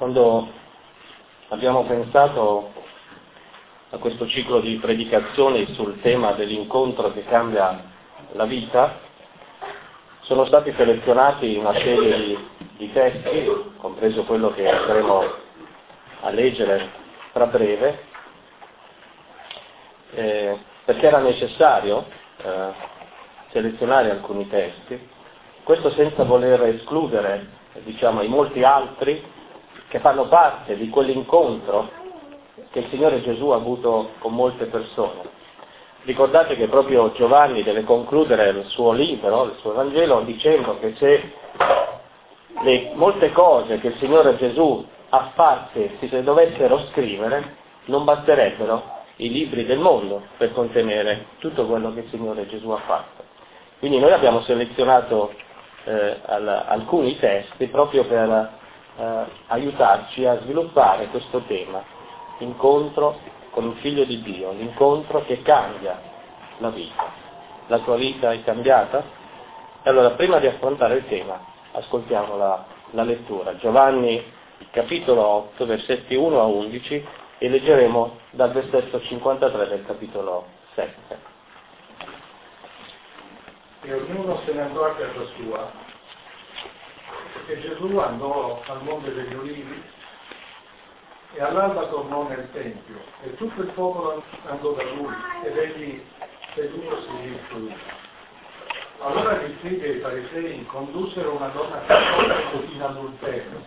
Quando abbiamo pensato a questo ciclo di predicazioni sul tema dell'incontro che cambia la vita, sono stati selezionati una serie di testi, compreso quello che andremo a leggere tra breve, perché era necessario selezionare alcuni testi, questo senza voler escludere, i molti altri che fanno parte di quell'incontro che il Signore Gesù ha avuto con molte persone. Ricordate che proprio Giovanni deve concludere il suo libro, il suo Vangelo, dicendo che se le molte cose che il Signore Gesù ha fatte si dovessero scrivere, non basterebbero i libri del mondo per contenere tutto quello che il Signore Gesù ha fatto. Quindi noi abbiamo selezionato alcuni testi proprio per aiutarci a sviluppare questo tema, l'incontro con il Figlio di Dio, l'incontro che cambia la vita. La tua vita è cambiata? E allora, prima di affrontare il tema, ascoltiamo la lettura. Giovanni, capitolo 8, versetti 1 a 11, e leggeremo dal versetto 53 del capitolo 7. E ognuno se ne andò a casa sua, e Gesù andò al Monte degli Ulivi, e all'alba tornò nel Tempio, e tutto il popolo andò da lui, ed egli sedutosi lì fu. Allora gli scribi e i farisei condussero una donna casata in adulterio,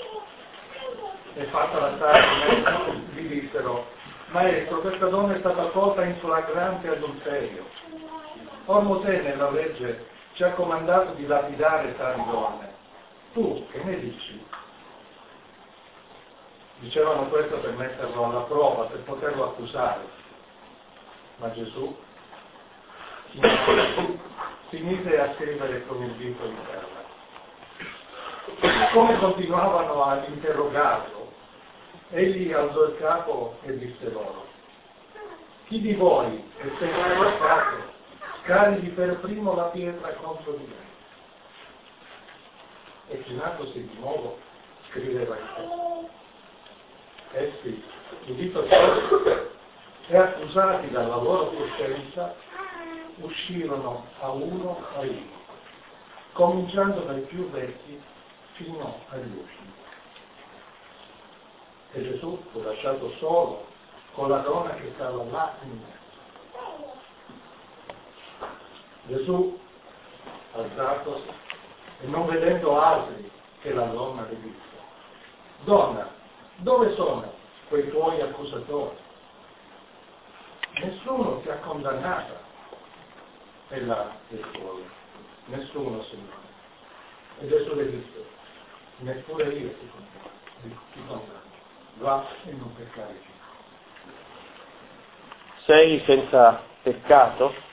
e fatta stare in mezzo, gli dissero: Maestro, questa donna è stata colta in flagrante adulterio. Or Mosè nella legge ci ha comandato di lapidare tali donne. Tu che ne dici? Dicevano questo per metterlo alla prova, per poterlo accusare. Ma Gesù si mise a scrivere con il dito in terra. Come continuavano ad interrogarlo, egli alzò il capo e disse loro: Chi di voi è senza peccato, scarichi per primo la pietra contro di me. E chinatosi di nuovo, scriveva il testo. Essi, udito ciò e accusati dalla loro coscienza, uscirono a uno, cominciando dai più vecchi fino agli ultimi. E Gesù fu lasciato solo con la donna che stava là in mezzo. Gesù, alzatosi e non vedendo altri che la donna, le disse: Donna, dove sono quei tuoi accusatori? Nessuno ti ha condannata. Ella rispose: Nessuno, Signore. E Gesù le disse: Neppure io ti condanno. Va e non peccare più. Sei senza peccato?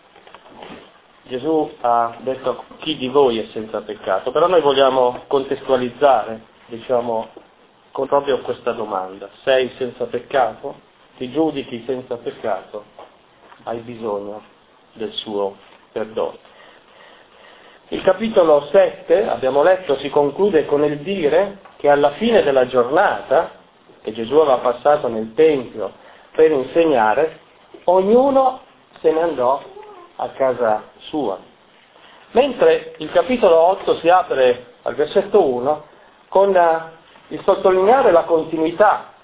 Gesù ha detto: chi di voi è senza peccato? Però noi vogliamo contestualizzare, con proprio questa domanda. Sei senza peccato? Ti giudichi senza peccato? Hai bisogno del suo perdono. Il capitolo 7, abbiamo letto, si conclude con il dire che alla fine della giornata che Gesù aveva passato nel Tempio per insegnare, ognuno se ne andò a casa sua. Mentre il capitolo 8 si apre al versetto 1 con il sottolineare la continuità,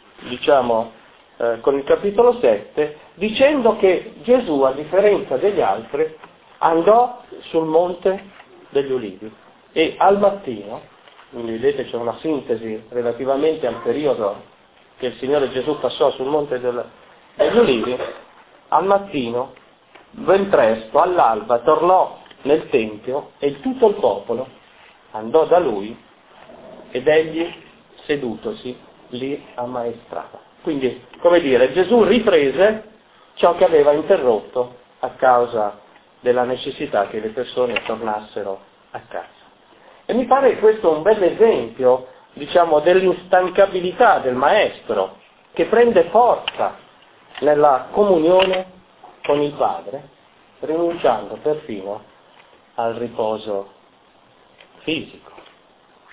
con il capitolo 7, dicendo che Gesù, a differenza degli altri, andò sul Monte degli Ulivi e al mattino, quindi vedete c'è una sintesi relativamente al periodo che il Signore Gesù passò sul Monte degli Ulivi, al mattino, ben presto, all'alba, tornò nel Tempio e tutto il popolo andò da lui ed egli, sedutosi, li ammaestrava. Quindi, Gesù riprese ciò che aveva interrotto a causa della necessità che le persone tornassero a casa. E mi pare questo un bel esempio, dell'instancabilità del Maestro, che prende forza nella comunione con il Padre, rinunciando perfino al riposo fisico.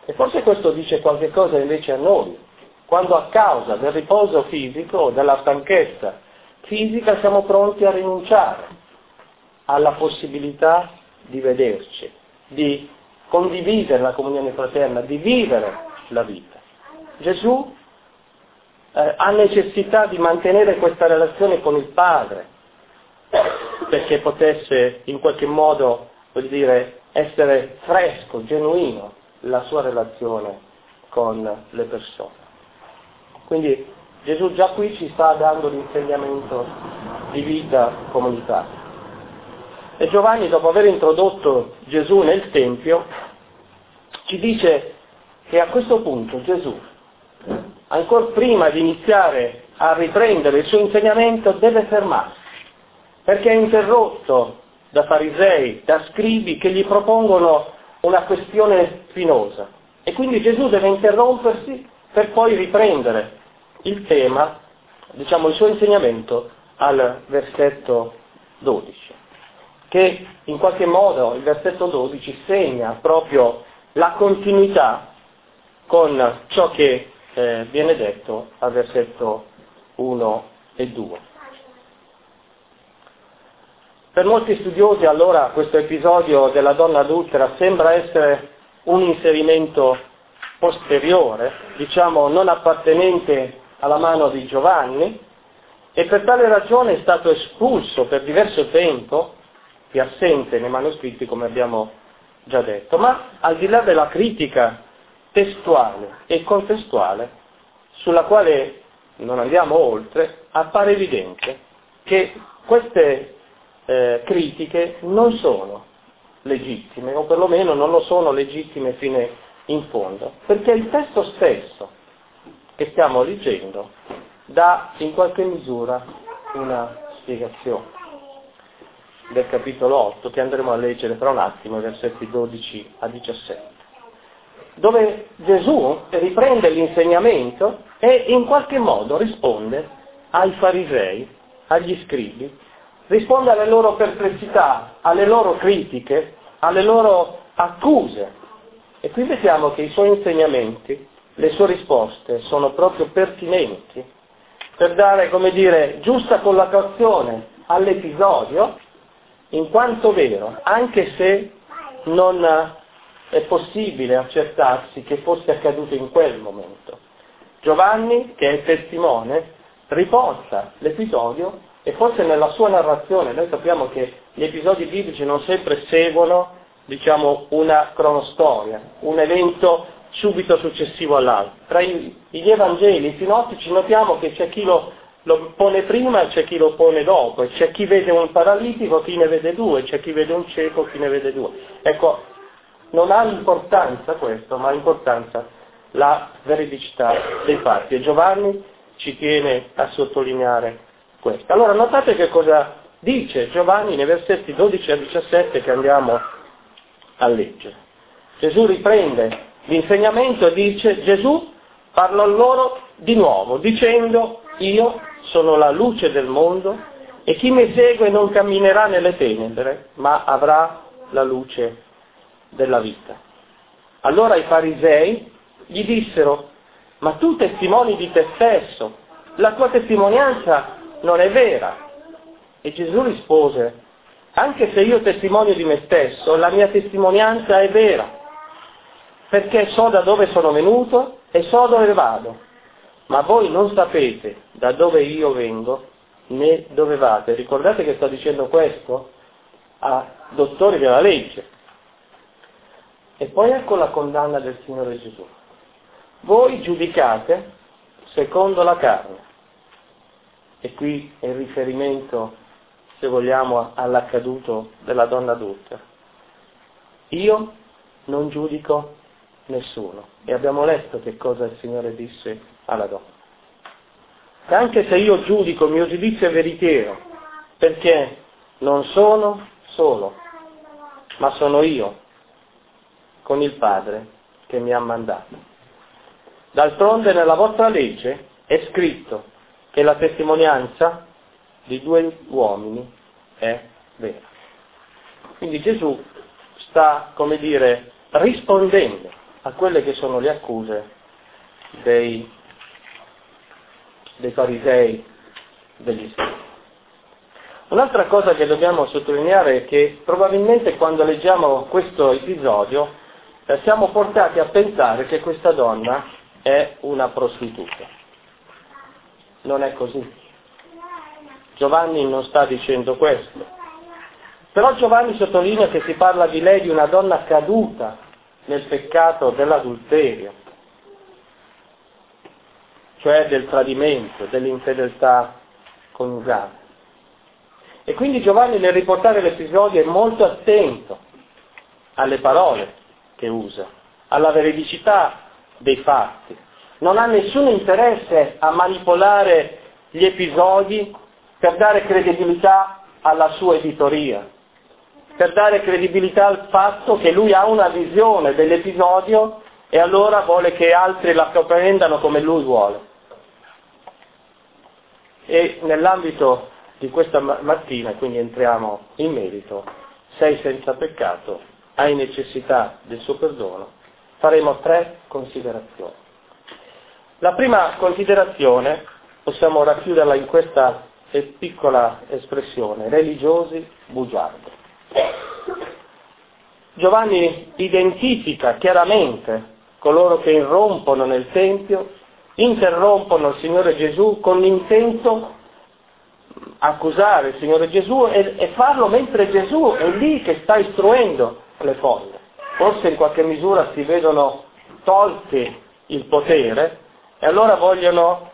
E forse questo dice qualche cosa invece a noi, quando a causa del riposo fisico o della stanchezza fisica siamo pronti a rinunciare alla possibilità di vederci, di condividere la comunione fraterna, di vivere la vita. Gesù ha necessità di mantenere questa relazione con il Padre, perché potesse in qualche modo, vuol dire, essere fresco, genuino, la sua relazione con le persone. Quindi Gesù già qui ci sta dando l'insegnamento di vita comunitaria. E Giovanni, dopo aver introdotto Gesù nel Tempio, ci dice che a questo punto Gesù, ancora prima di iniziare a riprendere il suo insegnamento, deve fermarsi, perché è interrotto da farisei, da scribi che gli propongono una questione spinosa. E quindi Gesù deve interrompersi per poi riprendere il tema, diciamo il suo insegnamento, al versetto 12, che in qualche modo il versetto 12 segna proprio la continuità con ciò che viene detto al versetto 1 e 2. Per molti studiosi allora questo episodio della donna adultera sembra essere un inserimento posteriore, diciamo non appartenente alla mano di Giovanni, e per tale ragione è stato espulso per diverso tempo, è assente nei manoscritti come abbiamo già detto, ma al di là della critica testuale e contestuale, sulla quale non andiamo oltre, appare evidente che queste critiche non sono legittime, o perlomeno non lo sono legittime fino in fondo, perché il testo stesso che stiamo leggendo dà in qualche misura una spiegazione del capitolo 8 che andremo a leggere fra un attimo, versetti 12 a 17, dove Gesù riprende l'insegnamento e in qualche modo risponde ai farisei, agli scribi, risponde alle loro perplessità, alle loro critiche, alle loro accuse. E qui vediamo che i suoi insegnamenti, le sue risposte sono proprio pertinenti per dare, come dire, giusta collocazione all'episodio, in quanto vero, anche se non è possibile accertarsi che fosse accaduto in quel momento. Giovanni, che è testimone, riporta l'episodio e forse nella sua narrazione, noi sappiamo che gli episodi biblici non sempre seguono, diciamo, una cronostoria, un evento subito successivo all'altro. Tra gli Evangeli, i sinottici, notiamo che c'è chi lo pone prima e c'è chi lo pone dopo, e c'è chi vede un paralitico, chi ne vede due, c'è chi vede un cieco, chi ne vede due. Ecco, non ha importanza questo, ma ha importanza la veridicità dei fatti. E Giovanni ci tiene a sottolineare questo. Allora notate che cosa dice Giovanni nei versetti 12 a 17 che andiamo a leggere. Gesù riprende l'insegnamento e dice: Gesù parlò loro di nuovo dicendo: io sono la luce del mondo e chi mi segue non camminerà nelle tenebre ma avrà la luce della vita. Allora i farisei gli dissero: ma tu testimoni di te stesso, la tua testimonianza non è vera. E Gesù rispose: anche se io testimonio di me stesso, la mia testimonianza è vera, perché so da dove sono venuto e so dove vado, ma voi non sapete da dove io vengo né dove vado. Ricordate che sto dicendo questo a dottori della legge. E poi ecco la condanna del Signore Gesù. Voi giudicate secondo la carne. E qui è il riferimento, se vogliamo, all'accaduto della donna adultera. Io non giudico nessuno. E abbiamo letto che cosa il Signore disse alla donna. E anche se io giudico, il mio giudizio è veritiero, perché non sono solo, ma sono io con il Padre che mi ha mandato. D'altronde nella vostra legge è scritto che la testimonianza di due uomini è vera. Quindi Gesù sta, come dire, rispondendo a quelle che sono le accuse dei farisei, degli scribi. Un'altra cosa che dobbiamo sottolineare è che probabilmente quando leggiamo questo episodio siamo portati a pensare che questa donna è una prostituta. Non è così. Giovanni non sta dicendo questo. Però Giovanni sottolinea che si parla di lei, di una donna caduta nel peccato dell'adulterio, cioè del tradimento, dell'infedeltà coniugale. E quindi Giovanni nel riportare l'episodio è molto attento alle parole che usa, alla veridicità dei fatti. Non ha nessun interesse a manipolare gli episodi per dare credibilità alla sua editoria, per dare credibilità al fatto che lui ha una visione dell'episodio e allora vuole che altri la comprendano come lui vuole. E nell'ambito di questa mattina, quindi entriamo in merito, sei senza peccato, hai necessità del suo perdono, faremo 3 considerazioni. La prima considerazione possiamo racchiuderla in questa piccola espressione: religiosi bugiardi. Giovanni identifica chiaramente coloro che irrompono nel Tempio, interrompono il Signore Gesù con l'intento accusare il Signore Gesù e farlo mentre Gesù è lì che sta istruendo le folle. Forse in qualche misura si vedono tolti il potere e allora vogliono,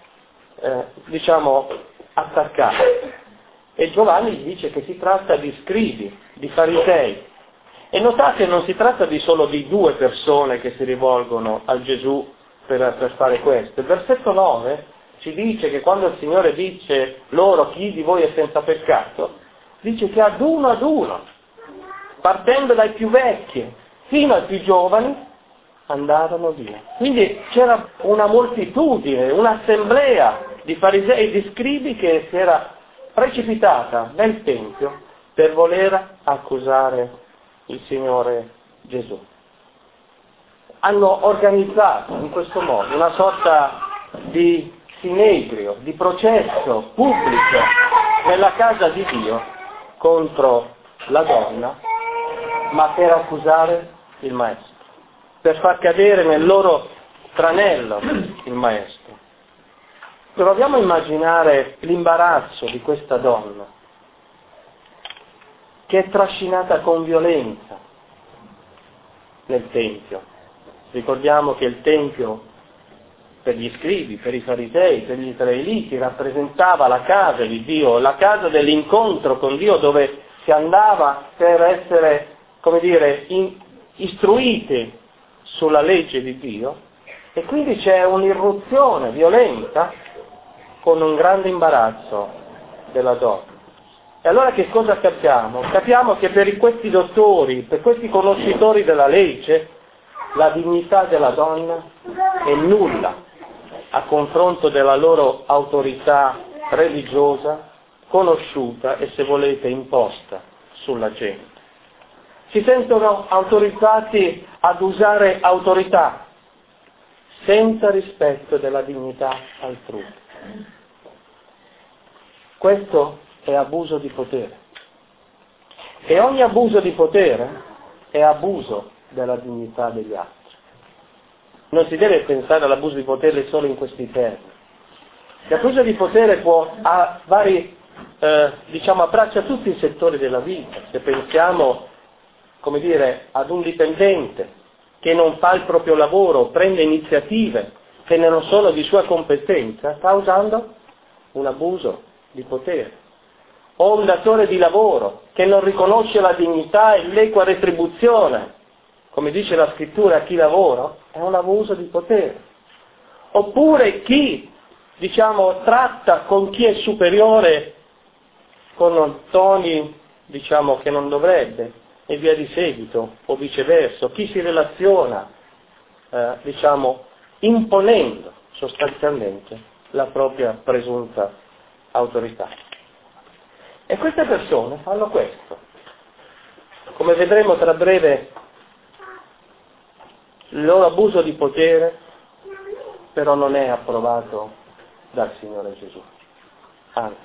attaccare. E Giovanni dice che si tratta di scribi, di farisei. E notate, non si tratta solo di 2 persone che si rivolgono a Gesù per fare questo. Il versetto 9 ci dice che quando il Signore dice loro chi di voi è senza peccato, dice che ad uno, partendo dai più vecchi fino ai più giovani, andarono via. Quindi c'era una moltitudine, un'assemblea di farisei e di scribi che si era precipitata nel Tempio per voler accusare il Signore Gesù. Hanno organizzato in questo modo una sorta di sinedrio, di processo pubblico nella casa di Dio contro la donna, ma per accusare il Maestro, per far cadere nel loro tranello il Maestro. Proviamo a immaginare l'imbarazzo di questa donna che è trascinata con violenza nel Tempio. Ricordiamo che il Tempio per gli scribi, per i farisei, per gli israeliti rappresentava la casa di Dio, la casa dell'incontro con Dio dove si andava per essere, istruiti sulla legge di Dio, e quindi c'è un'irruzione violenta con un grande imbarazzo della donna. E allora che cosa capiamo? Capiamo che per questi dottori, per questi conoscitori della legge, la dignità della donna è nulla a confronto della loro autorità religiosa, conosciuta e, se volete, imposta sulla gente. Si sentono autorizzati ad usare autorità senza rispetto della dignità altrui. Questo è abuso di potere. E ogni abuso di potere è abuso della dignità degli altri. Non si deve pensare all'abuso di potere solo in questi termini. L'abuso di potere abbraccia tutti i settori della vita. Se pensiamo, ad un dipendente che non fa il proprio lavoro, prende iniziative che non sono di sua competenza, sta usando un abuso di potere. O un datore di lavoro che non riconosce la dignità e l'equa retribuzione, come dice la scrittura, a chi lavora, è un abuso di potere. Oppure chi, tratta con chi è superiore con toni, che non dovrebbe, e via di seguito, o viceversa. Chi si relaziona, imponendo sostanzialmente la propria presunta autorità. E queste persone fanno questo. Come vedremo tra breve, Il loro abuso di potere però non è approvato dal Signore Gesù, anzi.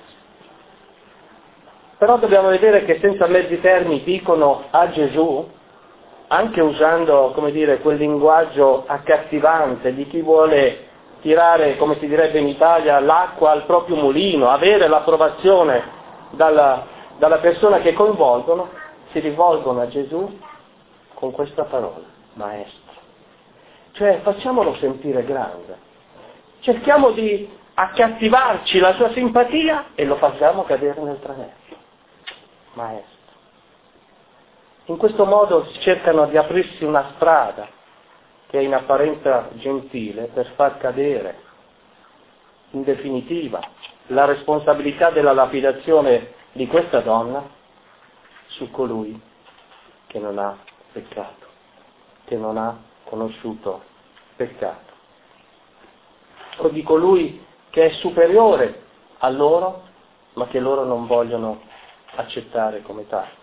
Però dobbiamo vedere che senza mezzi termini dicono a Gesù, anche usando, come dire, quel linguaggio accattivante di chi vuole tirare, come si direbbe in Italia, l'acqua al proprio mulino, avere l'approvazione dalla persona che coinvolgono, si rivolgono a Gesù con questa parola, maestro. Cioè, facciamolo sentire grande. Cerchiamo di accattivarci la sua simpatia e lo facciamo cadere nel tranello. Maestro. In questo modo cercano di aprirsi una strada che è in apparenza gentile per far cadere in definitiva la responsabilità della lapidazione di questa donna su colui che non ha peccato, che non ha conosciuto peccato, o di colui che è superiore a loro ma che loro non vogliono accettare come tale.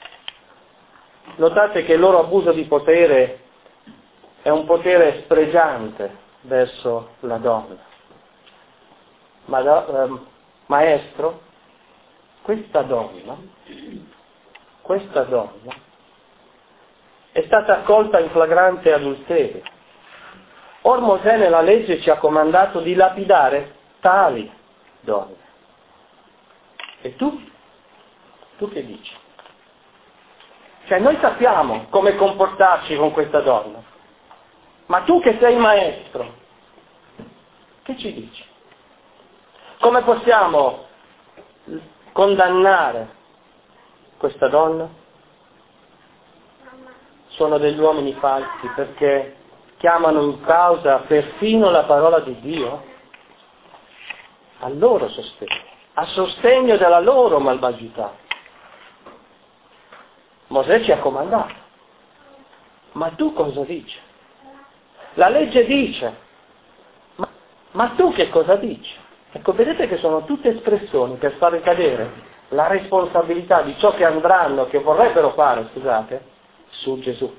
Notate che il loro abuso di potere è un potere spregiante verso la donna. Maestro, questa donna è stata accolta in flagrante adulterio. Or Mosè nella legge ci ha comandato di lapidare tali donne. E tu? Tu che dici? Cioè noi sappiamo come comportarci con questa donna, ma tu che sei maestro, che ci dici? Come possiamo condannare questa donna? Sono degli uomini falsi perché chiamano in causa perfino la parola di Dio al loro sostegno, a sostegno della loro malvagità. Mosè ci ha comandato, ma tu cosa dici? La legge dice, ma tu che cosa dici? Ecco, vedete che sono tutte espressioni per far ricadere la responsabilità di ciò che andranno, che vorrebbero fare, scusate, su Gesù.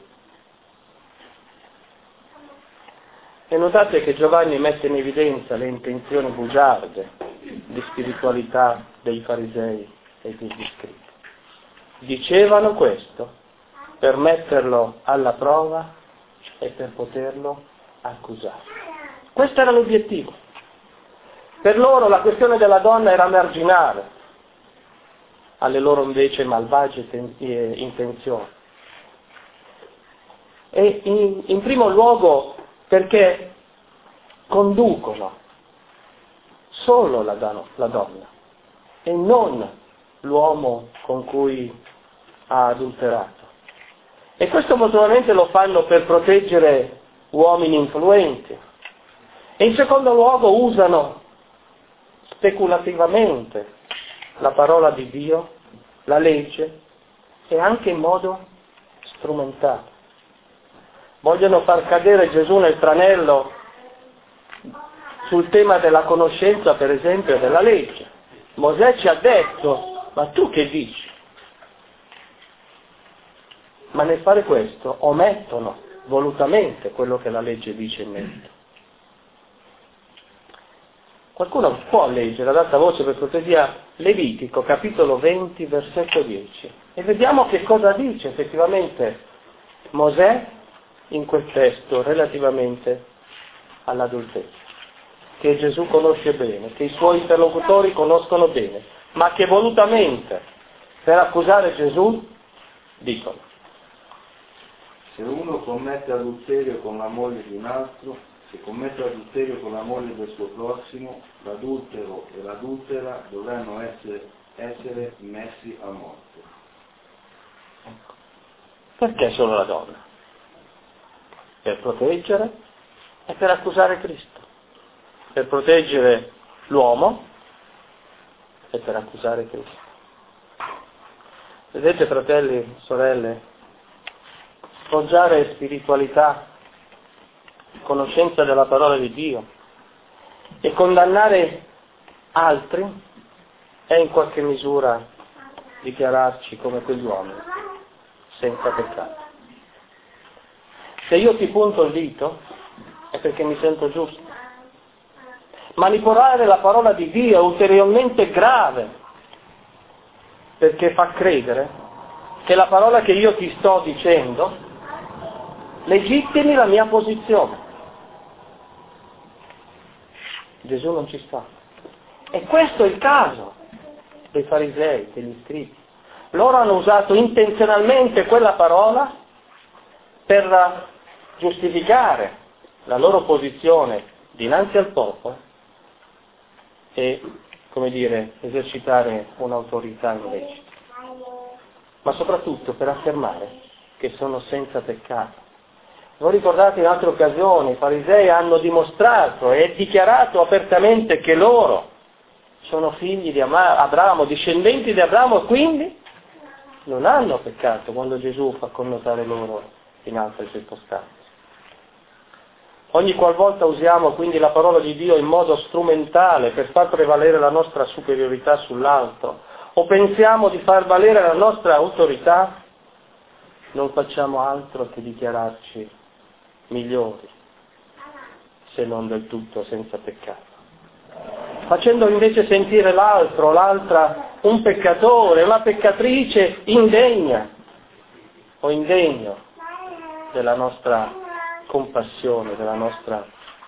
E notate che Giovanni mette in evidenza le intenzioni bugiarde di spiritualità dei farisei e degli scribi. Dicevano questo per metterlo alla prova e per poterlo accusare. Questo era l'obiettivo. Per loro la questione della donna era marginale, alle loro invece malvagie intenzioni. E in primo luogo perché conducono solo la donna e non l'uomo con cui ha adulterato. E questo naturalmente lo fanno per proteggere uomini influenti. E in secondo luogo usano speculativamente la parola di Dio, la legge, e anche in modo strumentale. Vogliono far cadere Gesù nel tranello sul tema della conoscenza, per esempio, della legge. Mosè ci ha detto, ma tu che dici? Ma nel fare questo omettono volutamente quello che la legge dice in merito. Qualcuno può leggere ad alta voce, per cortesia, Levitico, capitolo 20, versetto 10, e vediamo che cosa dice effettivamente Mosè in quel testo relativamente all'adulterio, che Gesù conosce bene, che i suoi interlocutori conoscono bene, ma che volutamente per accusare Gesù dicono: se uno commette adulterio con la moglie di un altro, se commette adulterio con la moglie del suo prossimo, l'adultero e l'adultera dovranno essere messi a morte. Perché solo la donna? Per proteggere e per accusare Cristo, per proteggere l'uomo e per accusare Cristo. Vedete, fratelli, sorelle, sfoggiare spiritualità, conoscenza della parola di Dio e condannare altri è in qualche misura dichiararci come quegli uomini senza peccato. Se io ti punto il dito è perché mi sento giusto. Manipolare la parola di Dio è ulteriormente grave, perché fa credere che la parola che io ti sto dicendo legittimi la mia posizione. Gesù non ci sta. E questo è il caso dei farisei, degli scribi. Loro hanno usato intenzionalmente quella parola per giustificare la loro posizione dinanzi al popolo e, come dire, esercitare un'autorità illecita. Ma soprattutto per affermare che sono senza peccato. Voi ricordate in altre occasioni, i farisei hanno dimostrato e dichiarato apertamente che loro sono figli di Abramo, discendenti di Abramo, e quindi non hanno peccato quando Gesù fa connotare loro in altre circostanze. Ogni qualvolta usiamo quindi la parola di Dio in modo strumentale per far prevalere la nostra superiorità sull'altro, o pensiamo di far valere la nostra autorità, non facciamo altro che dichiararci migliori, se non del tutto senza peccato. Facendo invece sentire l'altro, l'altra, un peccatore, una peccatrice indegna o indegno della nostra compassione, della nostra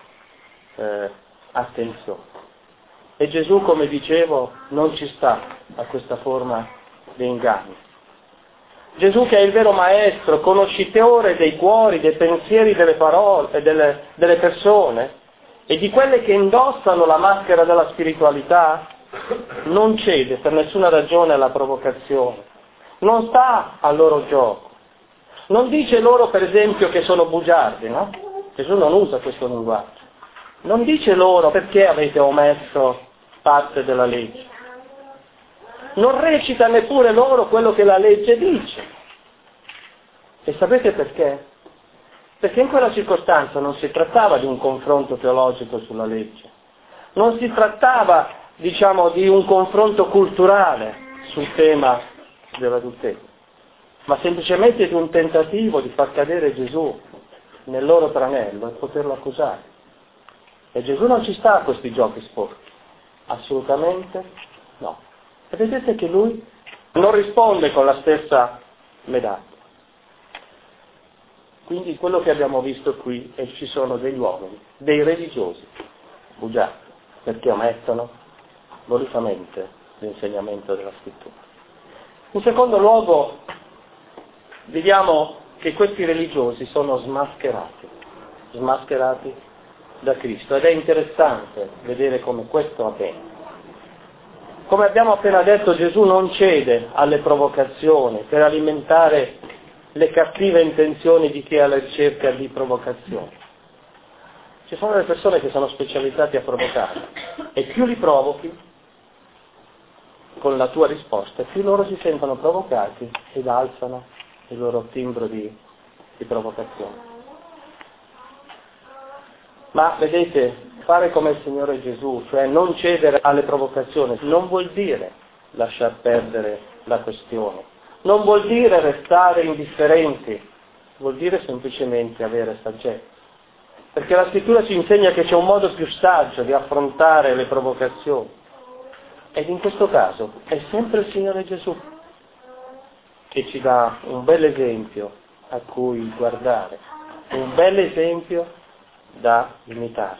attenzione. E Gesù, come dicevo, non ci sta a questa forma di inganno. Gesù, che è il vero maestro, conoscitore dei cuori, dei pensieri, delle parole, delle persone e di quelle che indossano la maschera della spiritualità, non cede per nessuna ragione alla provocazione, non sta al loro gioco. Non dice loro, per esempio, che sono bugiardi, no? Gesù non usa questo linguaggio. Non dice loro perché avete omesso parte della legge. Non recita neppure loro quello che la legge dice. E sapete perché? Perché in quella circostanza non si trattava di un confronto teologico sulla legge. Non si trattava, di un confronto culturale sul tema dell'adulterio, ma semplicemente di un tentativo di far cadere Gesù nel loro tranello e poterlo accusare. E Gesù non ci sta a questi giochi sporchi, assolutamente no. E vedete che lui non risponde con la stessa medaglia. Quindi quello che abbiamo visto qui è che ci sono degli uomini, dei religiosi, bugiardi, perché omettono volutamente l'insegnamento della scrittura. In secondo luogo, vediamo che questi religiosi sono smascherati da Cristo, ed è interessante vedere come questo avviene. Come abbiamo appena detto, Gesù non cede alle provocazioni per alimentare le cattive intenzioni di chi è alla ricerca di provocazioni. Ci sono delle persone che sono specializzate a provocare, e più li provochi con la tua risposta, più loro si sentono provocati ed alzano il loro timbro di provocazione. Ma vedete, fare come il Signore Gesù, cioè non cedere alle provocazioni, non vuol dire lasciar perdere la questione, non vuol dire restare indifferenti, vuol dire semplicemente avere saggezza. Perché la Scrittura ci insegna che c'è un modo più saggio di affrontare le provocazioni. Ed in questo caso è sempre il Signore Gesù che ci dà un bel esempio a cui guardare, un bel esempio da imitare.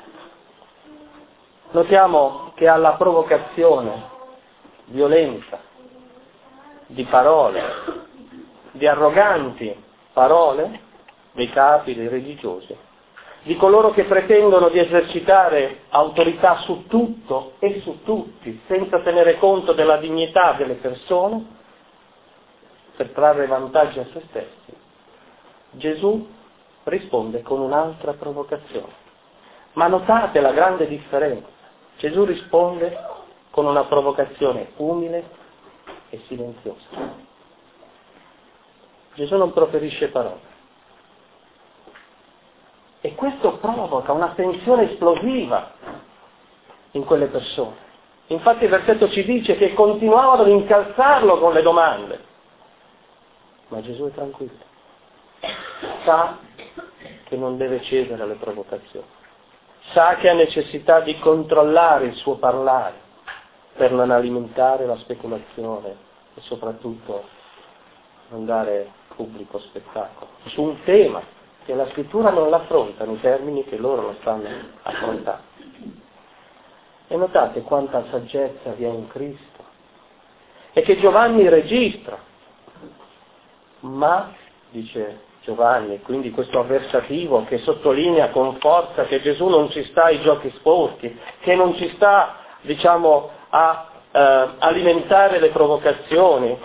Notiamo che alla provocazione violenta di parole, di arroganti parole dei capi, dei religiosi, di coloro che pretendono di esercitare autorità su tutto e su tutti, senza tenere conto della dignità delle persone, per trarre vantaggi a se stessi, Gesù risponde con un'altra provocazione. Ma notate la grande differenza. Gesù risponde con una provocazione umile e silenziosa. Gesù non proferisce parole. E questo provoca una tensione esplosiva in quelle persone. Infatti il versetto ci dice che continuavano ad incalzarlo con le domande. Ma Gesù è tranquillo. Sa che non deve cedere alle provocazioni, sa che ha necessità di controllare il suo parlare per non alimentare la speculazione e soprattutto non dare pubblico spettacolo su un tema che la scrittura non l'affronta nei termini che loro lo stanno affrontando. E notate quanta saggezza vi è in Cristo e che Giovanni registra, ma, dice Giovanni, quindi questo avversativo che sottolinea con forza che Gesù non ci sta ai giochi sporchi, che non ci sta, a alimentare le provocazioni,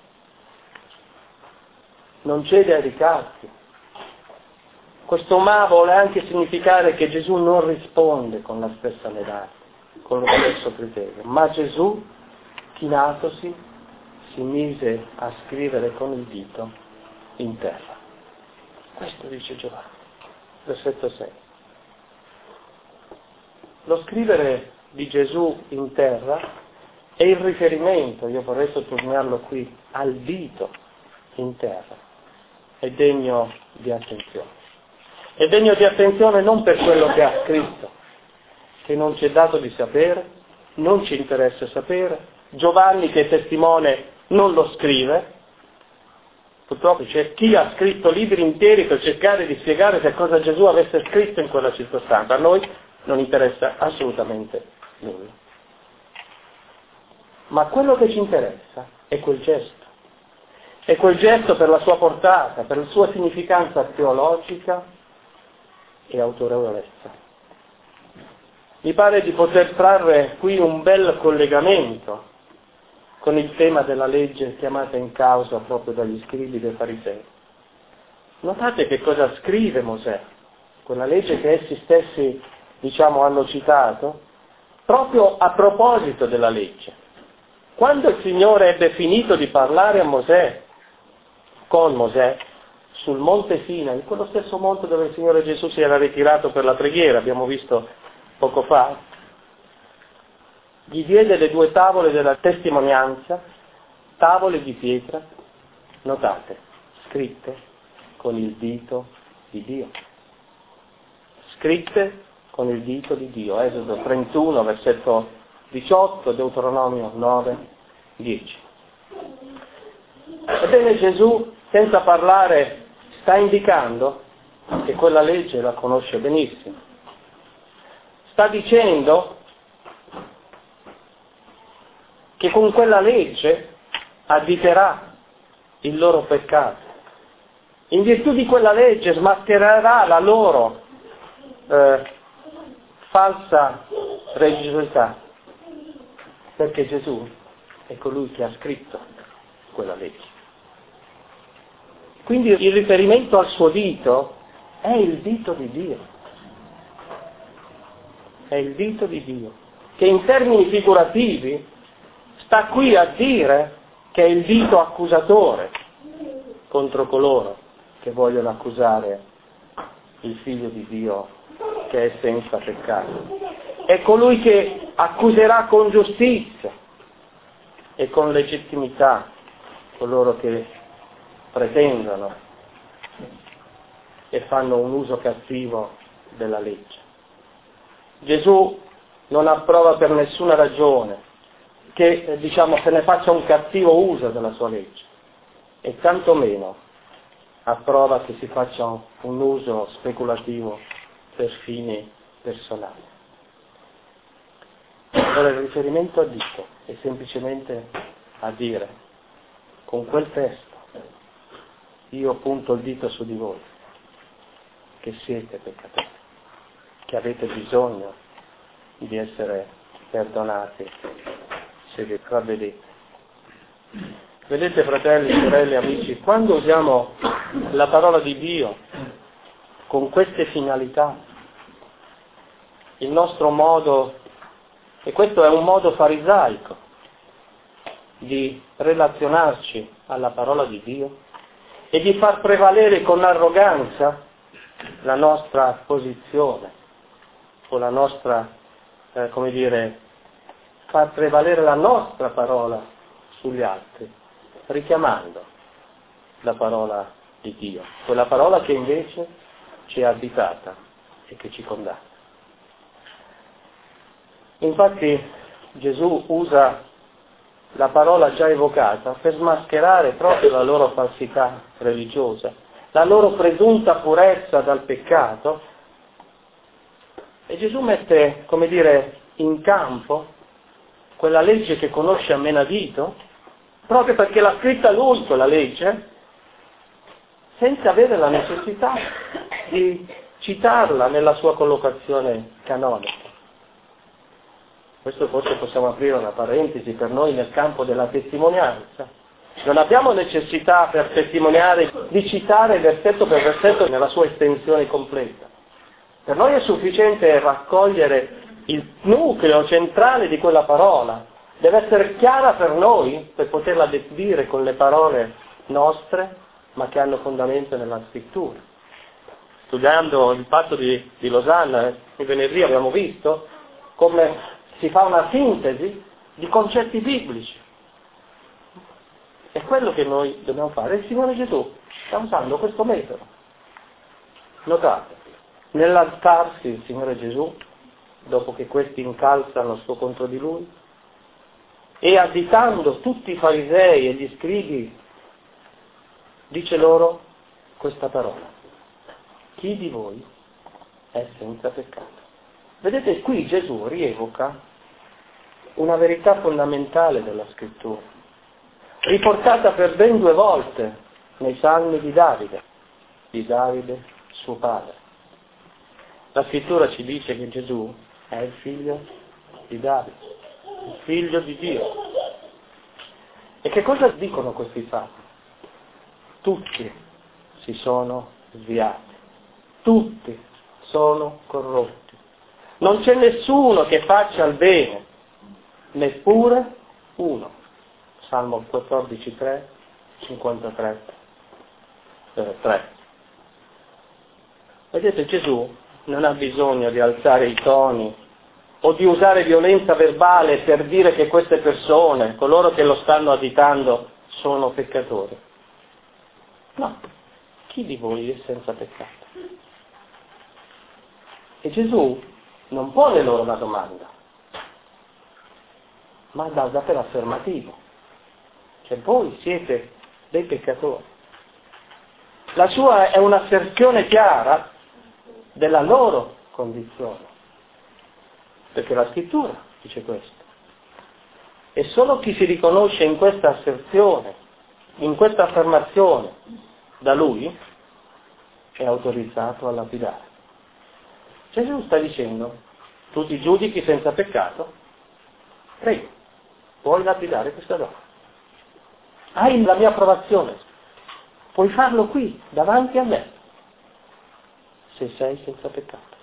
non cede ai ricatti. Questo ma vuole anche significare che Gesù non risponde con la stessa medaglia, con lo stesso criterio, ma Gesù, chinatosi, si mise a scrivere con il dito in terra. Questo dice Giovanni, versetto 6. Lo scrivere di Gesù in terra è il riferimento, io vorrei sottolinearlo qui, al dito in terra. È degno di attenzione. È degno di attenzione non per quello che ha scritto, che non ci è dato di sapere, non ci interessa sapere. Giovanni, che è testimone, non lo scrive. Purtroppo c'è chi ha scritto libri interi per cercare di spiegare che cosa Gesù avesse scritto in quella circostanza. A noi non interessa assolutamente nulla. Ma quello che ci interessa è quel gesto. È quel gesto per la sua portata, per la sua significanza teologica e autorevolezza. Mi pare di poter trarre qui un bel collegamento con il tema della legge chiamata in causa proprio dagli scribi dei farisei. Notate che cosa scrive Mosè, quella legge che essi stessi, hanno citato, proprio a proposito della legge. Quando il Signore ebbe finito di parlare a Mosè, con Mosè, sul monte Sinai, quello stesso monte dove il Signore Gesù si era ritirato per la preghiera, abbiamo visto poco fa, gli diede le 2 tavole della testimonianza, tavole di pietra, notate, scritte con il dito di Dio. Scritte con il dito di Dio. Esodo 31, versetto 18, Deuteronomio 9, 10. Ebbene Gesù, senza parlare, sta indicando che quella legge la conosce benissimo. Sta dicendo che con quella legge additerà il loro peccato. In virtù di quella legge smaschererà la loro falsa religiosità, perché Gesù è colui che ha scritto quella legge. Quindi il riferimento al suo dito è il dito di Dio. È il dito di Dio, che in termini figurativi sta qui a dire che è il dito accusatore contro coloro che vogliono accusare il Figlio di Dio che è senza peccato. È colui che accuserà con giustizia e con legittimità coloro che pretendono e fanno un uso cattivo della legge. Gesù non approva per nessuna ragione che se ne faccia un cattivo uso della sua legge, e tantomeno approva che si faccia un uso speculativo per fini personali. Allora il riferimento a dito è semplicemente a dire, con quel testo io punto il dito su di voi, che siete peccatori, che avete bisogno di essere perdonati se vi ravvedete. Vedete, fratelli, sorelle, amici, quando usiamo la parola di Dio con queste finalità, il nostro modo, e questo è un modo farisaico di relazionarci alla parola di Dio e di far prevalere con arroganza la nostra posizione o la nostra, far prevalere la nostra parola sugli altri, richiamando la parola di Dio, quella parola che invece ci è additata e che ci condanna. Infatti Gesù usa la parola già evocata per smascherare proprio la loro falsità religiosa, la loro presunta purezza dal peccato, e Gesù mette, come dire, in campo quella legge che conosce a menadito, proprio perché l'ha scritta lui quella legge, senza avere la necessità di citarla nella sua collocazione canonica. Questo forse possiamo aprire una parentesi per noi nel campo della testimonianza. Non abbiamo necessità per testimoniare di citare versetto per versetto nella sua estensione completa. Per noi è sufficiente raccogliere il nucleo centrale di quella parola. Deve essere chiara per noi per poterla dire con le parole nostre, ma che hanno fondamento nella scrittura. Studiando il patto di Losanna, il venerdì abbiamo visto come si fa una sintesi di concetti biblici. È quello che noi dobbiamo fare. Il Signore Gesù sta usando questo metodo. Notate, nell'alzarsi il Signore Gesù, dopo che questi incalzano il suo contro di Lui, e additando tutti i farisei e gli scribi, dice loro questa parola: chi di voi è senza peccato? Vedete, qui Gesù rievoca una verità fondamentale della Scrittura, riportata per ben 2 volte nei Salmi di Davide, suo padre. La Scrittura ci dice che Gesù è il figlio di Davide, il figlio di Dio. E che cosa dicono questi fatti? Tutti si sono sviati, tutti sono corrotti. Non c'è nessuno che faccia il bene, neppure uno. Salmo 14,3, 53,3. Vedete, Gesù non ha bisogno di alzare i toni o di usare violenza verbale per dire che queste persone, coloro che lo stanno additando, sono peccatori. No, chi di voi è senza peccato? E Gesù non pone loro una domanda, ma dà per affermativo. Cioè, voi siete dei peccatori. La sua è un'asserzione chiara della loro condizione, perché la Scrittura dice questo. E solo chi si riconosce in questa asserzione, in questa affermazione da Lui, è autorizzato a lapidare. Gesù sta dicendo: tu ti giudichi senza peccato? Prego, puoi lapidare questa donna. Hai la mia approvazione, puoi farlo qui, davanti a me, se sei senza peccato.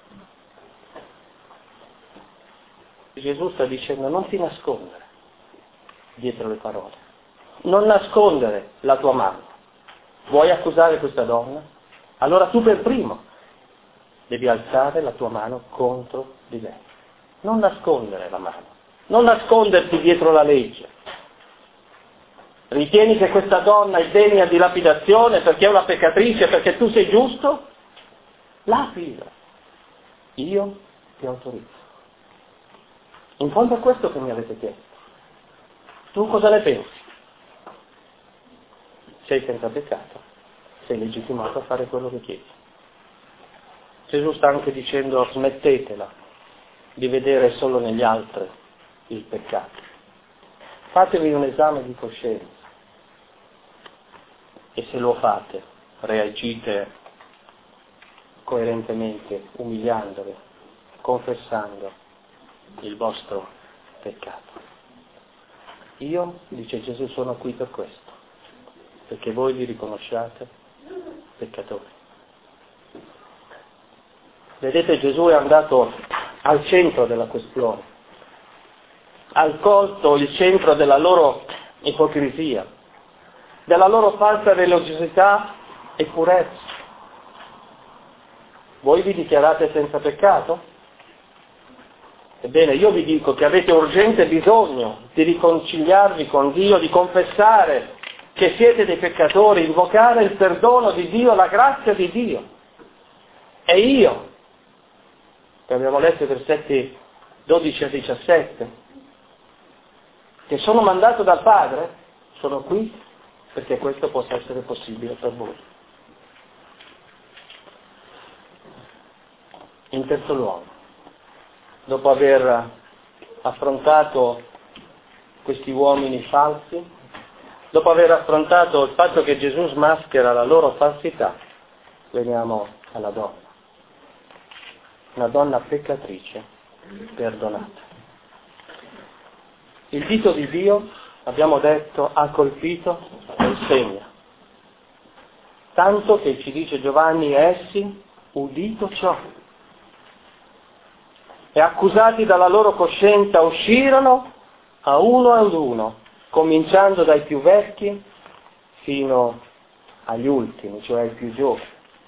Gesù sta dicendo: non ti nascondere dietro le parole, non nascondere la tua mano. Vuoi accusare questa donna? Allora tu per primo devi alzare la tua mano contro di lei. Non nascondere la mano, non nasconderti dietro la legge. Ritieni che questa donna è degna di lapidazione perché è una peccatrice, perché tu sei giusto? Lapida. Io ti autorizzo. In fondo è questo che mi avete chiesto. Tu cosa ne pensi? Sei senza peccato, sei legittimato a fare quello che chiedi. Gesù sta anche dicendo: smettetela di vedere solo negli altri il peccato. Fatevi un esame di coscienza e se lo fate, reagite coerentemente, umiliandoli, confessando il vostro peccato. Io, dice Gesù, sono qui per questo, perché voi vi riconosciate peccatori. Vedete, Gesù è andato al centro della questione, ha colto il centro della loro ipocrisia, della loro falsa religiosità e purezza. Voi vi dichiarate senza peccato? Ebbene, io vi dico che avete urgente bisogno di riconciliarvi con Dio, di confessare che siete dei peccatori, invocare il perdono di Dio, la grazia di Dio. E io, che abbiamo letto i versetti 12 a 17, che sono mandato dal Padre, sono qui perché questo possa essere possibile per voi. In terzo luogo, dopo aver affrontato questi uomini falsi, dopo aver affrontato il fatto che Gesù smaschera la loro falsità, veniamo alla donna. Una donna peccatrice, perdonata. Il dito di Dio, abbiamo detto, ha colpito e insegna. Tanto che ci dice Giovanni, essi, udito ciò, e accusati dalla loro coscienza uscirono a uno ad uno, cominciando dai più vecchi fino agli ultimi, cioè ai più giovani.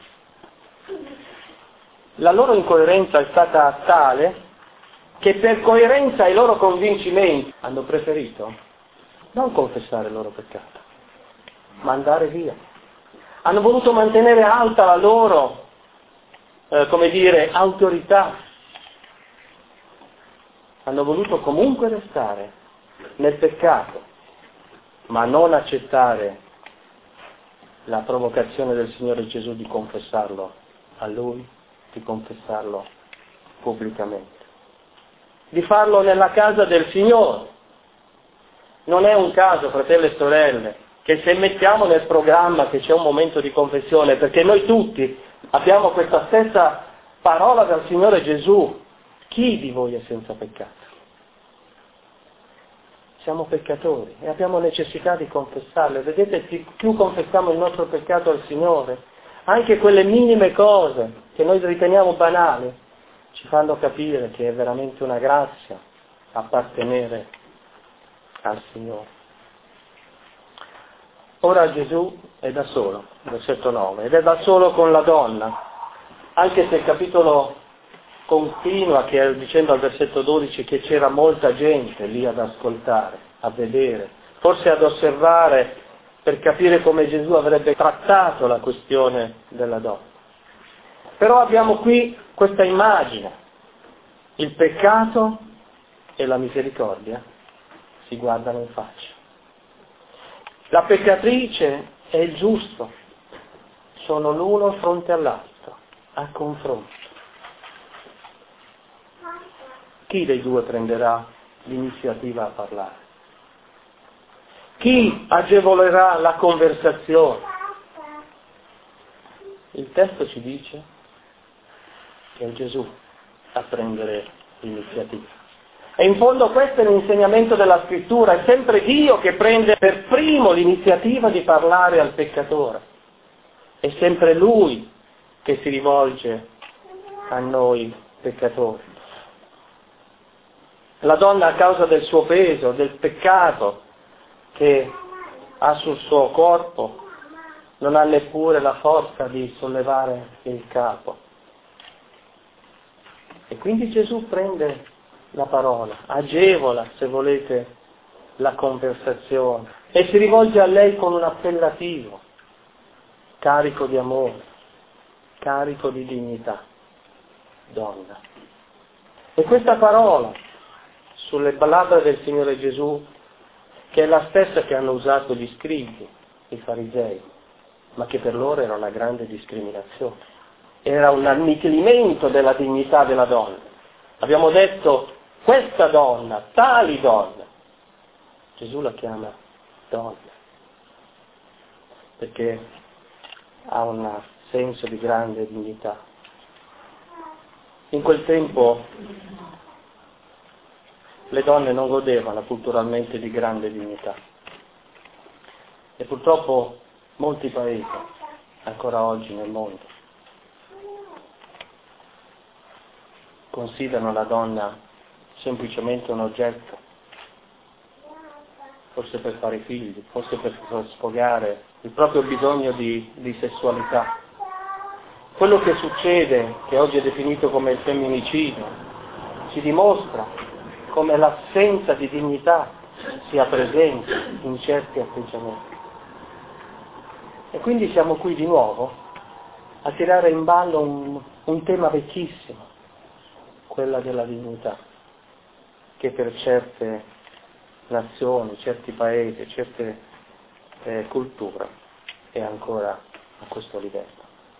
La loro incoerenza è stata tale che per coerenza ai loro convincimenti hanno preferito non confessare il loro peccato, ma andare via. Hanno voluto mantenere alta la loro, autorità. Hanno voluto comunque restare nel peccato, ma non accettare la provocazione del Signore Gesù di confessarlo a Lui, di confessarlo pubblicamente. Di farlo nella casa del Signore. Non è un caso, fratelli e sorelle, che se mettiamo nel programma che c'è un momento di confessione, perché noi tutti abbiamo questa stessa parola dal Signore Gesù, chi di voi è senza peccato? Siamo peccatori e abbiamo necessità di confessarle. Vedete, più confessiamo il nostro peccato al Signore, anche quelle minime cose che noi riteniamo banali, ci fanno capire che è veramente una grazia appartenere al Signore. Ora Gesù è da solo, versetto 9, ed è da solo con la donna, anche se il capitolo continua dicendo al versetto 12 che c'era molta gente lì ad ascoltare, a vedere, forse ad osservare per capire come Gesù avrebbe trattato la questione della donna. Però abbiamo qui questa immagine, il peccato e la misericordia si guardano in faccia. La peccatrice e il giusto sono l'uno fronte all'altro, a confronto. Chi dei due prenderà l'iniziativa a parlare? Chi agevolerà la conversazione? Il testo ci dice che è Gesù a prendere l'iniziativa. E in fondo questo è l'insegnamento della Scrittura, è sempre Dio che prende per primo l'iniziativa di parlare al peccatore. È sempre Lui che si rivolge a noi peccatori. La donna, a causa del suo peso, del peccato che ha sul suo corpo, non ha neppure la forza di sollevare il capo. E quindi Gesù prende la parola, agevola, se volete, la conversazione e si rivolge a lei con un appellativo, carico di amore, carico di dignità. Donna. E questa parola sulle labbra del Signore Gesù, che è la stessa che hanno usato gli scribi, i farisei, ma che per loro era una grande discriminazione. Era un annichilimento della dignità della donna. Abbiamo detto questa donna, tali donne. Gesù la chiama donna, perché ha un senso di grande dignità. In quel tempo le donne non godevano culturalmente di grande dignità. E purtroppo molti paesi, ancora oggi nel mondo, considerano la donna semplicemente un oggetto, forse per fare figli, forse per sfogare il proprio bisogno di sessualità. Quello che succede, che oggi è definito come il femminicidio, ci dimostra come l'assenza di dignità sia presente in certi atteggiamenti. E quindi siamo qui di nuovo a tirare in ballo un tema vecchissimo, quella della dignità, che per certe nazioni, certi paesi, certe culture è ancora a questo livello.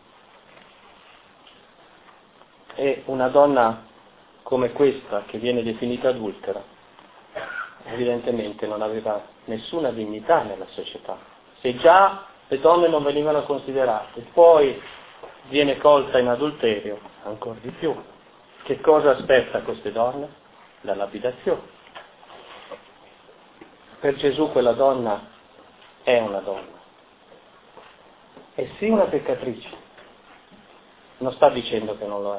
E una donna come questa, che viene definita adultera, evidentemente non aveva nessuna dignità nella società. Se già le donne non venivano considerate, poi viene colta in adulterio, ancora di più. Che cosa aspetta queste donne? La lapidazione. Per Gesù quella donna è una donna. È sì una peccatrice, non sta dicendo che non lo è,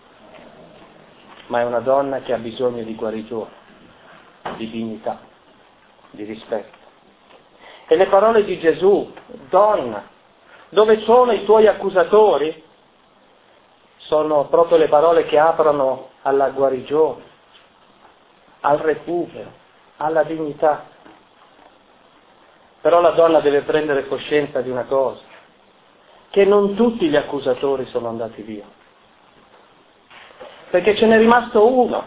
ma è una donna che ha bisogno di guarigione, di dignità, di rispetto. E le parole di Gesù, donna, dove sono i tuoi accusatori? Sono proprio le parole che aprono alla guarigione, al recupero, alla dignità. Però la donna deve prendere coscienza di una cosa, che non tutti gli accusatori sono andati via, perché ce n'è rimasto uno,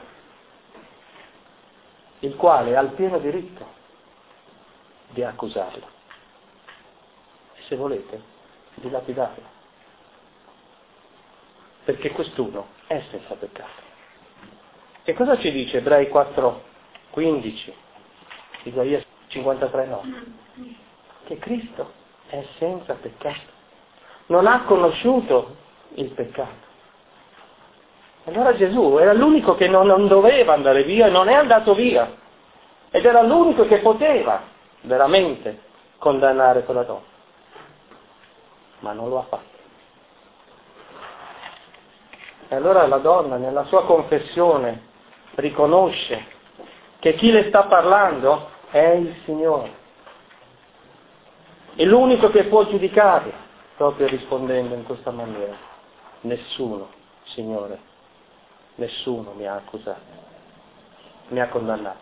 il quale ha il pieno diritto di accusarla e, se volete, di lapidarla, perché quest'uno è senza peccato. E cosa ci dice Ebrei 4:15, Isaia 53:9? Che Cristo è senza peccato, non ha conosciuto il peccato. Allora Gesù era l'unico che non doveva andare via e non è andato via, ed era l'unico che poteva veramente condannare quella donna, ma non lo ha fatto. E allora la donna nella sua confessione riconosce che chi le sta parlando è il Signore, è l'unico che può giudicarla, proprio rispondendo in questa maniera: nessuno, Signore, nessuno mi ha accusato, mi ha condannato.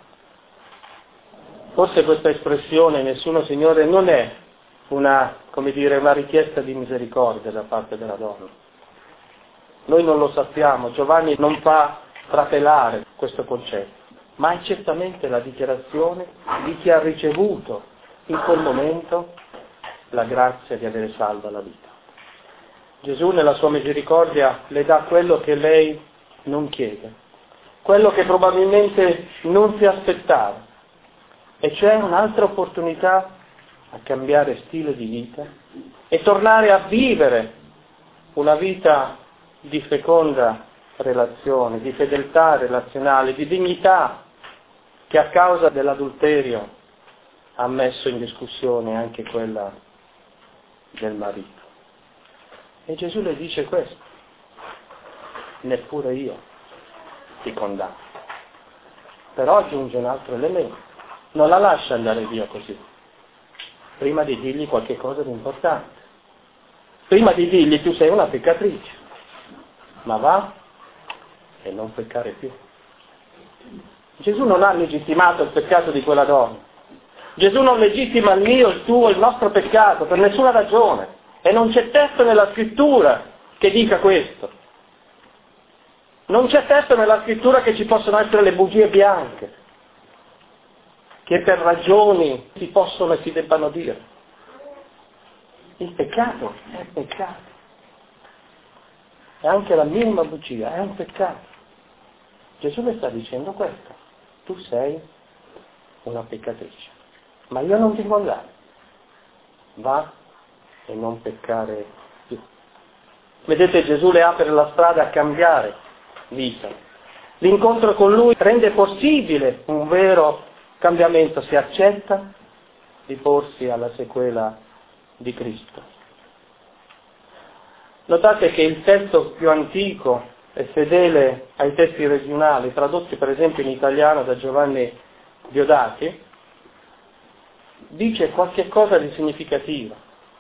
Forse questa espressione, nessuno, Signore, non è una richiesta di misericordia da parte della donna. Noi non lo sappiamo, Giovanni non fa trapelare questo concetto, ma è certamente la dichiarazione di chi ha ricevuto in quel momento la grazia di avere salva la vita. Gesù nella sua misericordia le dà quello che lei non chiede, quello che probabilmente non si aspettava, e cioè un'altra opportunità a cambiare stile di vita e tornare a vivere una vita di feconda relazione, di fedeltà relazionale, di dignità, che a causa dell'adulterio ha messo in discussione anche quella del marito. E Gesù le dice questo: neppure io ti condanno. Però aggiunge un altro elemento: non la lascia andare via così, prima di dirgli qualche cosa di importante, prima di dirgli tu sei una peccatrice, ma va e non peccare più. Gesù non ha legittimato il peccato di quella donna, Gesù non legittima il mio, il tuo, il nostro peccato per nessuna ragione, e non c'è testo nella scrittura che dica questo. Non c'è testo nella scrittura che ci possono essere le bugie bianche, che per ragioni si possono e si debbano dire. Il peccato è peccato. E anche la minima bugia è un peccato. Gesù le sta dicendo questo: tu sei una peccatrice, ma io non ti condanno, va e non peccare più. Vedete, Gesù le apre la strada a cambiare vita. L'incontro con Lui rende possibile un vero cambiamento se accetta di porsi alla sequela di Cristo. Notate che il testo più antico e fedele ai testi originali, tradotti per esempio in italiano da Giovanni Diodati, dice qualche cosa di significativo,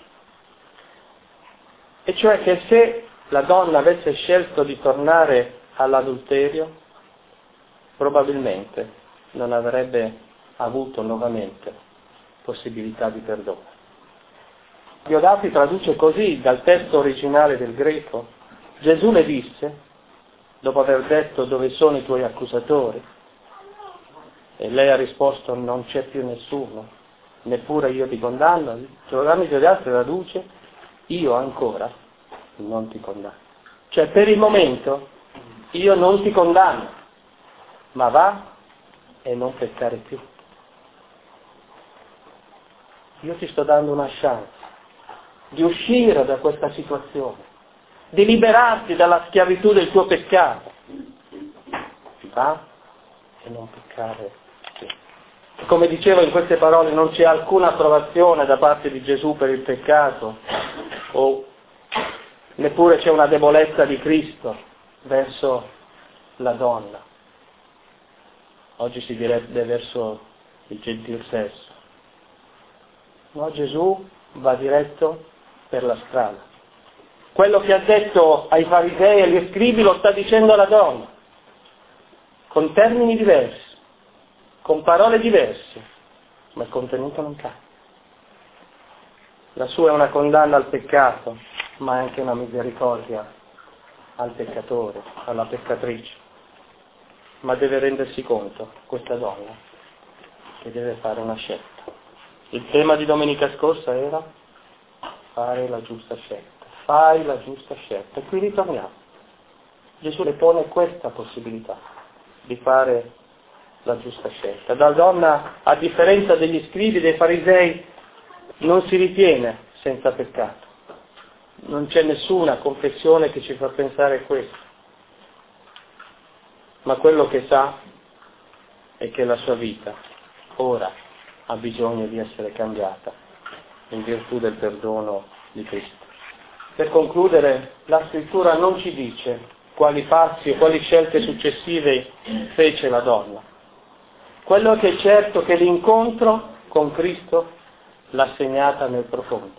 e cioè che se la donna avesse scelto di tornare all'adulterio, probabilmente non avrebbe avuto nuovamente possibilità di perdono. Diodati traduce così dal testo originale del greco: Gesù le disse, dopo aver detto dove sono i tuoi accusatori, e lei ha risposto non c'è più nessuno, neppure io ti condanno. Giovanni Diodati traduce io ancora non ti condanno. Cioè per il momento io non ti condanno, ma va e non peccare più. Io ti sto dando una chance di uscire da questa situazione, di liberarti dalla schiavitù del tuo peccato. Va e non peccare più. Come dicevo, in queste parole non c'è alcuna approvazione da parte di Gesù per il peccato, o neppure c'è una debolezza di Cristo verso la donna. Oggi si direbbe verso il gentil sesso. No, Gesù va diretto per la strada. Quello che ha detto ai farisei e agli scribi lo sta dicendo alla donna, con termini diversi, con parole diverse, ma il contenuto non cambia. La sua è una condanna al peccato, ma è anche una misericordia al peccatore, alla peccatrice. Ma deve rendersi conto, questa donna, che deve fare una scelta. Il tema di domenica scorsa era fare la giusta scelta. Fai la giusta scelta. E qui ritorniamo. Gesù le pone questa possibilità di fare la giusta scelta. La donna, a differenza degli scribi, dei farisei, non si ritiene senza peccato. Non c'è nessuna confessione che ci fa pensare questo. Ma quello che sa è che la sua vita ora ha bisogno di essere cambiata in virtù del perdono di Cristo. Per concludere, la Scrittura non ci dice quali passi o quali scelte successive fece la donna. Quello che è certo è che l'incontro con Cristo l'ha segnata nel profondo.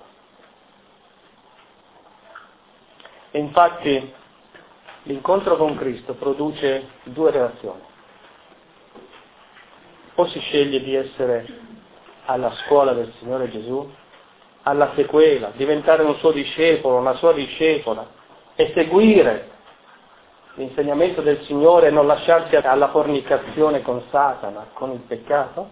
E infatti l'incontro con Cristo produce due reazioni. O si sceglie di essere alla scuola del Signore Gesù, alla sequela, diventare un suo discepolo, una sua discepola, e seguire l'insegnamento del Signore e non lasciarsi alla fornicazione con Satana, con il peccato.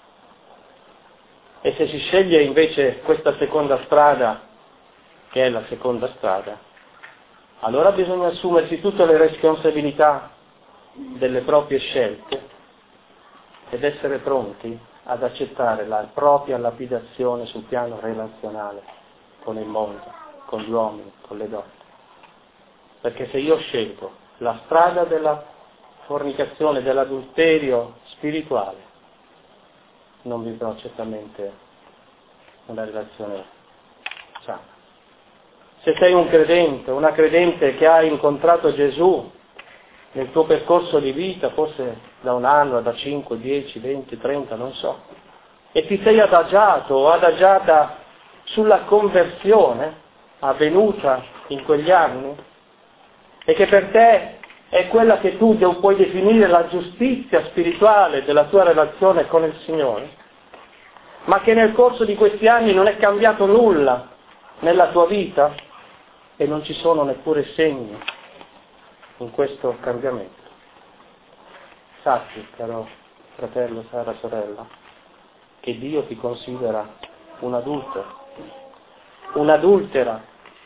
E se si sceglie invece questa seconda strada, che è la seconda strada, allora bisogna assumersi tutte le responsabilità delle proprie scelte ed essere pronti ad accettare la propria lapidazione sul piano relazionale con il mondo, con gli uomini, con le donne. Perché se io scelgo la strada della fornicazione, dell'adulterio spirituale, non vivrò certamente una relazione sana. Se sei un credente, una credente che ha incontrato Gesù nel tuo percorso di vita, forse da un anno, da 5, 10, 20, 30, non so, e ti sei adagiato o adagiata sulla conversione avvenuta in quegli anni, e che per te è quella che tu puoi definire la giustizia spirituale della tua relazione con il Signore, ma che nel corso di questi anni non è cambiato nulla nella tua vita e non ci sono neppure segni in questo cambiamento. Sappi, caro fratello, cara sorella, che Dio ti considera un adultero, un'adultera,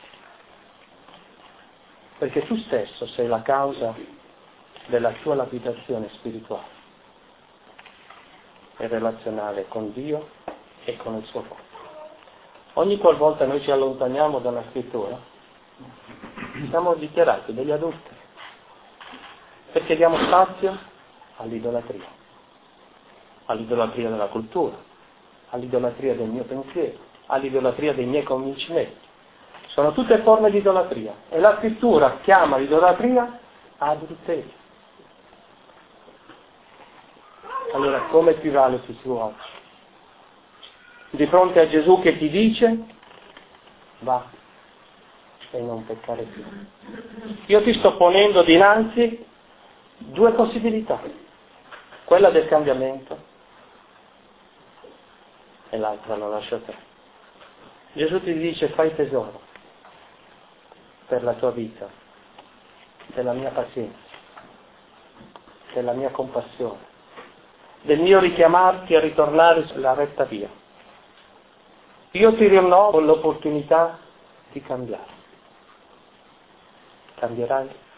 perché tu stesso sei la causa della tua lapidazione spirituale e relazionale con Dio e con il suo popolo. Ogni qualvolta noi ci allontaniamo dalla Scrittura, siamo dichiarati degli adulteri, perché diamo spazio all'idolatria della cultura, all'idolatria del mio pensiero, all'idolatria dei miei convincimenti. Sono tutte forme di idolatria e la Scrittura chiama l'idolatria adulterio. Allora, come ti valuti tu oggi? Di fronte a Gesù che ti dice va e non peccare più. Io ti sto ponendo dinanzi due possibilità, quella del cambiamento e l'altra la lascio a te. Gesù ti dice fai tesoro per la tua vita, della mia pazienza, della mia compassione, del mio richiamarti a ritornare sulla retta via. Io ti rinnovo l'opportunità di cambiare. Cambierai?